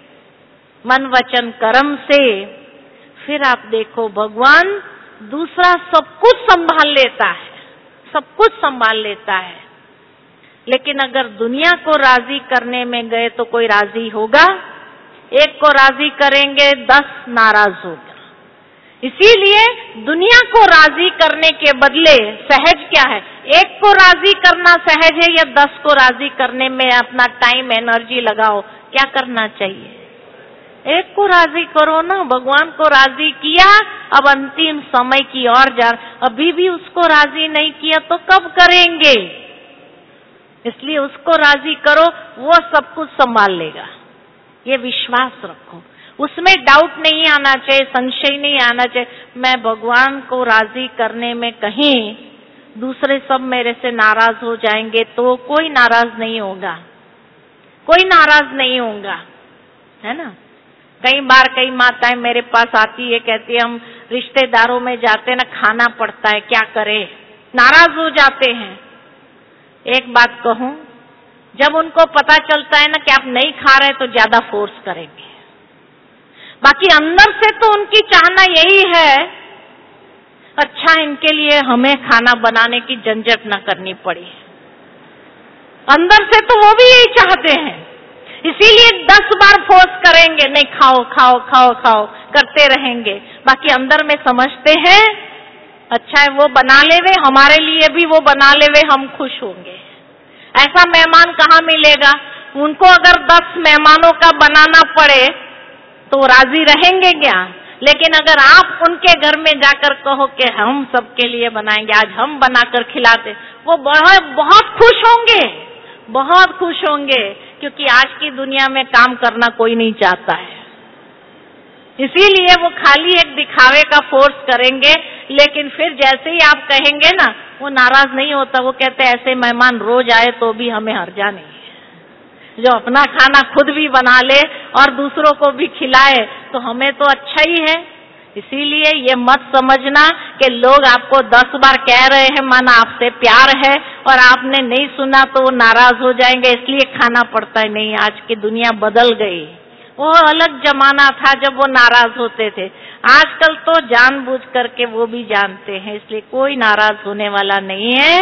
मन वचन कर्म से, फिर आप देखो भगवान दूसरा सब कुछ संभाल लेता है, सब कुछ संभाल लेता है। लेकिन अगर दुनिया को राजी करने में गए तो कोई राजी होगा? एक को राजी करेंगे दस नाराज होगा। इसीलिए दुनिया को राजी करने के बदले सहज क्या है? एक को राजी करना सहज है या दस को राजी करने में अपना टाइम एनर्जी लगाओ? क्या करना चाहिए? एक को राजी करो ना। भगवान को राजी किया, अब अंतिम समय की ओर जा, अभी भी उसको राजी नहीं किया तो कब करेंगे? इसलिए उसको राजी करो, वो सब कुछ संभाल लेगा। ये विश्वास रखो, उसमें डाउट नहीं आना चाहिए, संशय नहीं आना चाहिए। मैं भगवान को राजी करने में कहीं दूसरे सब मेरे से नाराज हो जाएंगे तो कोई नाराज नहीं होगा, कोई नाराज नहीं होगा, है ना। कई बार कई माताएं मेरे पास आती है, कहती है हम रिश्तेदारों में जाते हैं ना, खाना पड़ता है, क्या करें, नाराज हो जाते हैं। एक बात कहूं, जब उनको पता चलता है ना कि आप नहीं खा रहे तो ज्यादा फोर्स करेंगे, बाकी अंदर से तो उनकी चाहना यही है, अच्छा इनके लिए हमें खाना बनाने की झंझट न करनी पड़ी। अंदर से तो वो भी यही चाहते हैं, इसीलिए दस बार फोर्स करेंगे, नहीं खाओ खाओ खाओ खाओ करते रहेंगे। बाकी अंदर में समझते हैं अच्छा है वो बना लेवे, हमारे लिए भी वो बना लेवे, हम खुश होंगे। ऐसा मेहमान कहाँ मिलेगा? उनको अगर दस मेहमानों का बनाना पड़े तो राजी रहेंगे क्या? लेकिन अगर आप उनके घर में जाकर कहो कि हम सबके लिए बनाएंगे, आज हम बनाकर खिलाते, वो बहुत बहुत खुश होंगे, बहुत खुश होंगे, क्योंकि आज की दुनिया में काम करना कोई नहीं चाहता है। इसीलिए वो खाली एक दिखावे का फोर्स करेंगे, लेकिन फिर जैसे ही आप कहेंगे ना, वो नाराज नहीं होता। वो कहते हैं ऐसे मेहमान रोज आए तो भी हमें हर्जा नहीं है, जो अपना खाना खुद भी बना ले और दूसरों को भी खिलाए तो हमें तो अच्छा ही है। इसीलिए ये मत समझना कि लोग आपको दस बार कह रहे हैं, मन आपसे प्यार है और आपने नहीं सुना तो वो नाराज हो जाएंगे इसलिए खाना पड़ता है। नहीं, आज की दुनिया बदल गई। वो अलग जमाना था जब वो नाराज होते थे, आजकल तो जानबूझ करके वो भी जानते हैं, इसलिए कोई नाराज होने वाला नहीं है।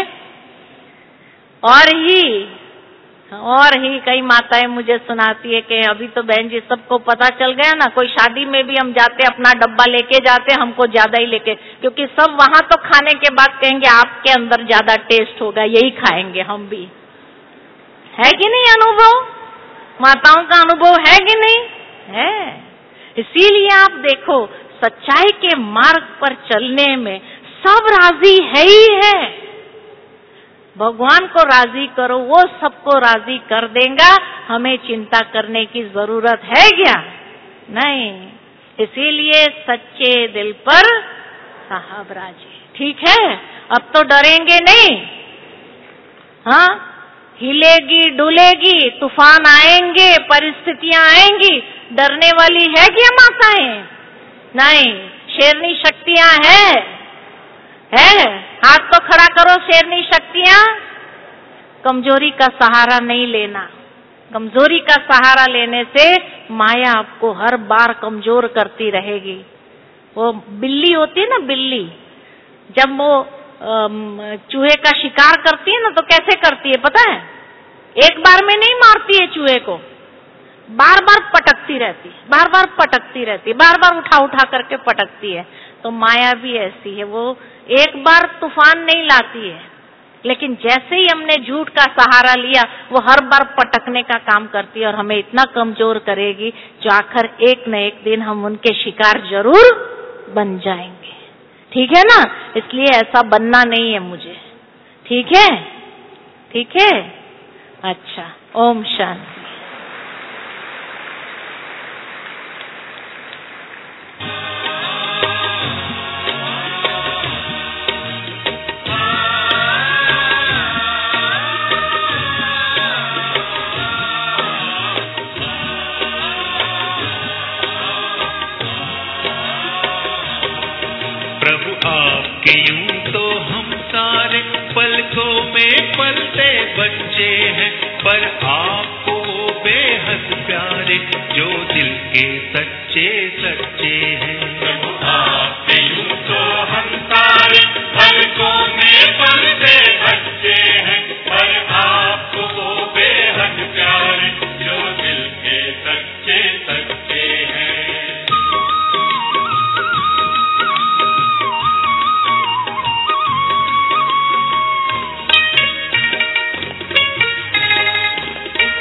और ही और ही कई माताएं मुझे सुनाती है कि अभी तो बहन जी सबको पता चल गया ना, कोई शादी में भी हम जाते अपना डब्बा लेके जाते, हमको ज्यादा ही लेके, क्योंकि सब वहां तो खाने के बाद कहेंगे आपके अंदर ज्यादा टेस्ट होगा, यही खाएंगे हम भी। है कि नहीं अनुभव? माताओं का अनुभव है कि नहीं है? इसीलिए आप देखो, सच्चाई के मार्ग पर चलने में सब राजी है ही है। भगवान को राजी करो, वो सबको राजी कर देगा, हमें चिंता करने की जरूरत है क्या? नहीं। इसीलिए सच्चे दिल पर साहब राजी। ठीक है, अब तो डरेंगे नहीं। हाँ, हिलेगी डुलेगी, तूफान आएंगे, परिस्थितियां आएंगी, डरने वाली है क्या माताएं? नहीं। शेरनी शक्तियां है है हाथ तो खड़ा करो, शेरनी शक्तियां। कमजोरी का सहारा नहीं लेना। कमजोरी का सहारा लेने से माया आपको हर बार कमजोर करती रहेगी। वो बिल्ली होती है ना, बिल्ली जब वो चूहे का शिकार करती है ना तो कैसे करती है पता है? एक बार में नहीं मारती है चूहे को, बार बार पटकती रहती है, बार बार पटकती रहती है, बार बार उठा उठा करके पटकती है। तो माया भी ऐसी है, वो एक बार तूफान नहीं लाती है, लेकिन जैसे ही हमने झूठ का सहारा लिया वो हर बार पटकने का काम करती है और हमें इतना कमजोर करेगी जो आखिर एक न एक दिन हम उनके शिकार जरूर बन जाएंगे। ठीक है ना? इसलिए ऐसा बनना नहीं है मुझे। ठीक है? ठीक है? अच्छा, ओम शांति। आपके यूं तो हम सारे पलकों में पलते बच्चे हैं, पर आपको वो बेहद प्यारे जो दिल के सच्चे सच्चे हैं। आपके यूं तो हम सारे पलकों में पलते बच्चे हैं, पर आपको वो बेहद प्यारे जो दिल के सच्चे सच्चे हैं।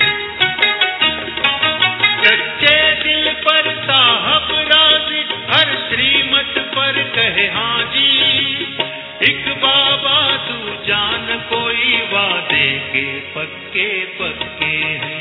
हर के पक्के पक्के हैं।